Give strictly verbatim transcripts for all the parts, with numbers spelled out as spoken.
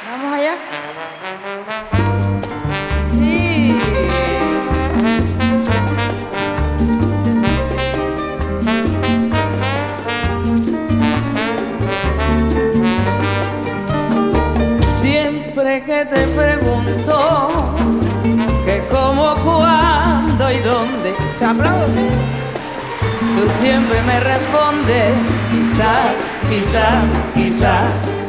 Vamos allá. Sí. Siempre que te pregunto que cómo, cuándo y dónde, se aplaude, tú siempre me respondes quizás, quizás, quizás.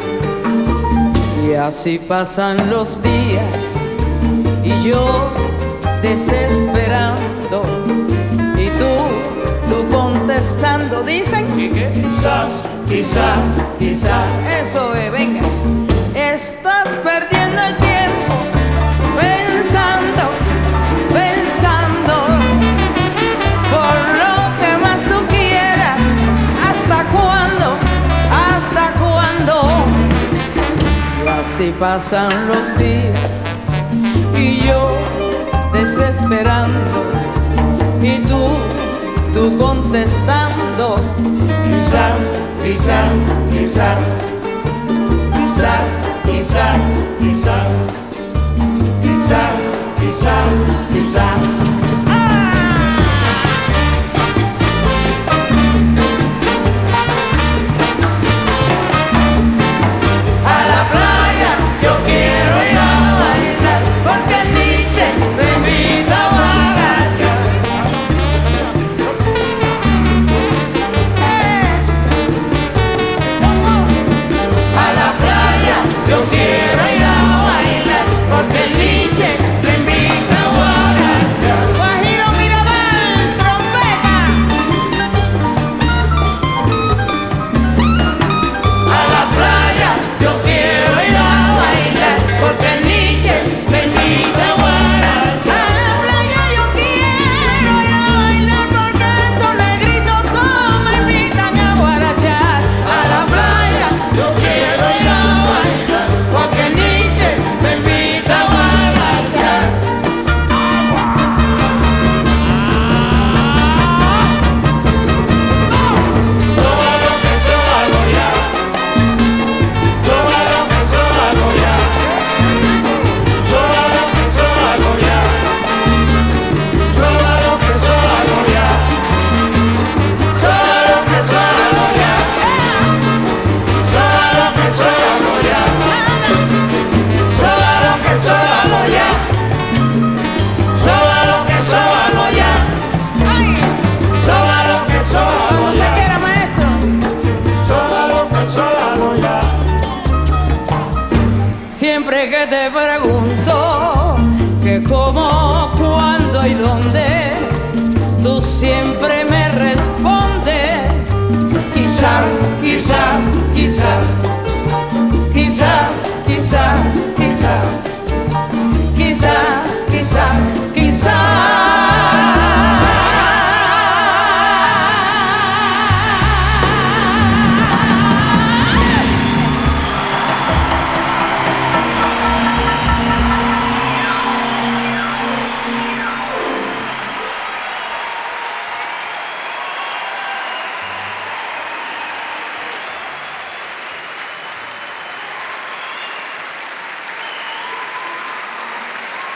Y así pasan los días y yo desesperando y tú, tú contestando, dicen quizás, quizás, quizás. Eso es, venga. Estás perdiendo el tiempo pensando, pensando por lo que más tú quieras. ¿Hasta cuándo? ¿Hasta cuándo? Y así pasan los días y yo desesperando y tú, tú contestando quizás, quizás, quizás. Quizás, quizás, quizás, quizás, quizás, quizás. ¡Ah! A la playa yo quiero ir a bailar porque Nietzsche me invita a bailar. A la playa yo quiero ir a bailar porque el Nietzsche me invita a guarachar. Guajiro, Mirabal, trompeta. A la playa yo quiero ir a bailar porque el Nietzsche me invita a guarachar. A la playa yo quiero ir a bailar porque estos negritos todos me invitan a guarachar. A la playa yo quiero ir a bailar porque Nietzsche me invita a guarachar. Sóbalo que sóbalo ya. Sóbalo que sóbalo ya. Sóbalo que sóbalo ya. Sóbalo que sóbalo ya. Sóbalo que sóbalo ya. Sóbalo que sóbalo ya. Sóbalo que sóbalo ya. Sóbalo que sóbalo ya. Sóbalo que sóbalo ya. Cuando usted quiera, maestro. Sóbalo que sóbalo ya. Siempre que te pregunto que cómo, cuándo y dónde, tú siempre me respondes quizás, quizás,